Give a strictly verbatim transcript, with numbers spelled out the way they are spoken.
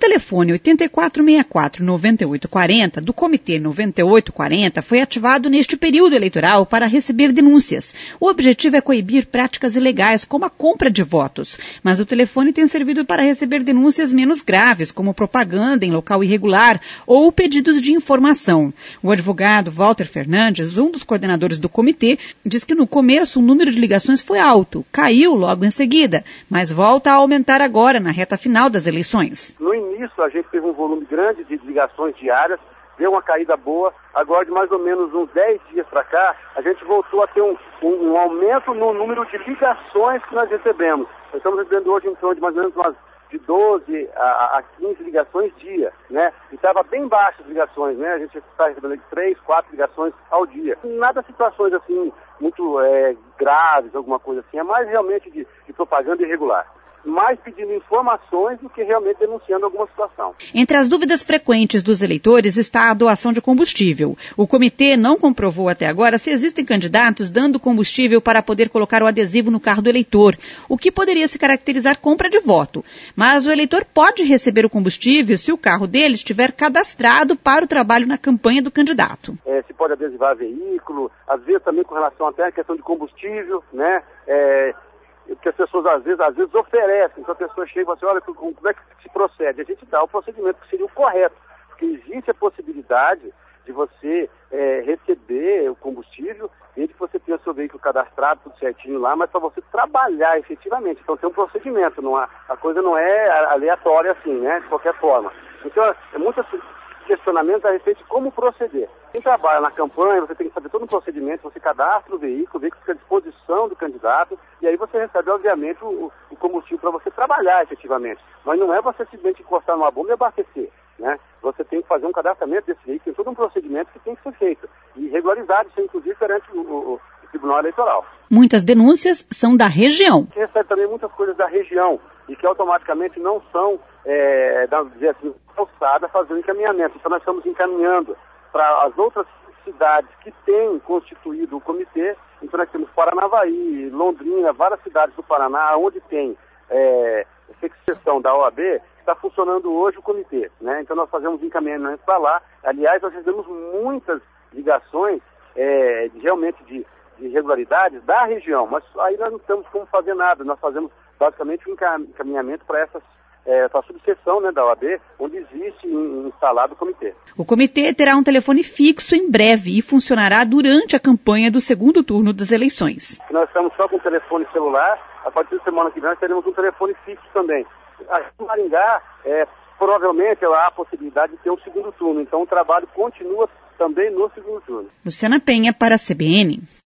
telefone oito quatro seis quatro, nove oito quatro zero do Comitê noventa e oito quarenta foi ativado neste período eleitoral para receber denúncias. O objetivo é coibir práticas ilegais, como a compra de votos. Mas o telefone tem servido para receber denúncias menos graves, como propaganda em local irregular ou pedidos de informação. O advogado Walter Fernandes, um dos coordenadores do comitê, diz que no começo o número de ligações foi alto, caiu logo em seguida, mas volta a aumentar agora na reta final das eleições. No início a gente teve um volume grande de ligações diárias, deu uma caída boa, agora de mais ou menos uns dez dias para cá, a gente voltou a ter um, um, um aumento no número de ligações que nós recebemos. Nós estamos recebendo hoje em torno de mais ou menos umas de doze a quinze ligações dia, né? E estava bem baixas as ligações, né? A gente está recebendo três, quatro ligações ao dia. Nada situações assim, muito é, graves, alguma coisa assim, é mais realmente de, de propaganda irregular. Mais pedindo informações do que realmente denunciando alguma situação. Entre as dúvidas frequentes dos eleitores está a doação de combustível. O comitê não comprovou até agora se existem candidatos dando combustível para poder colocar o adesivo no carro do eleitor, o que poderia se caracterizar compra de voto. Mas o eleitor pode receber o combustível se o carro dele estiver cadastrado para o trabalho na campanha do candidato. É, se pode adesivar veículo, às vezes também com relação até à questão de combustível, né? É, que as pessoas às vezes, às vezes oferecem, então a pessoa chega e fala assim, olha, como é que se procede? A gente dá o procedimento que seria o correto, porque existe a possibilidade de você é, receber o combustível e de você ter o seu veículo cadastrado, tudo certinho lá, mas para você trabalhar efetivamente. Então tem um procedimento, não há, a coisa não é aleatória assim, né, de qualquer forma. Então é muito questionamento a respeito de como proceder. Quem trabalha na campanha, você tem que saber todo um procedimento, você cadastra o veículo, o veículo fica à disposição do candidato, e aí você recebe, obviamente, o, o combustível para você trabalhar efetivamente. Mas não é você simplesmente encostar numa bomba e abastecer, né? Você tem que fazer um cadastramento desse veículo, tem todo um procedimento que tem que ser feito. E regularizado, isso inclusive perante o, o, o Tribunal Eleitoral. Muitas denúncias são da região. Você recebe também muitas coisas da região, e que automaticamente não são, é, vamos dizer assim, alçadas a fazer o encaminhamento. Então nós estamos encaminhando para as outras cidades que têm constituído o comitê. Então nós temos Paranavaí, Londrina, várias cidades do Paraná, onde tem é, secção da O A B, está funcionando hoje o comitê, né? Então nós fazemos encaminhamento para lá. Aliás, nós recebemos muitas ligações é, de, realmente de, de irregularidades da região, mas aí nós não temos como fazer nada. Nós fazemos basicamente um encaminhamento para essas É, para a subseção, né, da O A B, onde existe instalado o comitê. O comitê terá um telefone fixo em breve e funcionará durante a campanha do segundo turno das eleições. Nós estamos só com o telefone celular, a partir da semana que vem nós teremos um telefone fixo também. Aqui em Maringá, é, provavelmente há a possibilidade de ter um segundo turno, então o trabalho continua também no segundo turno. Luciana Penha para a C B N.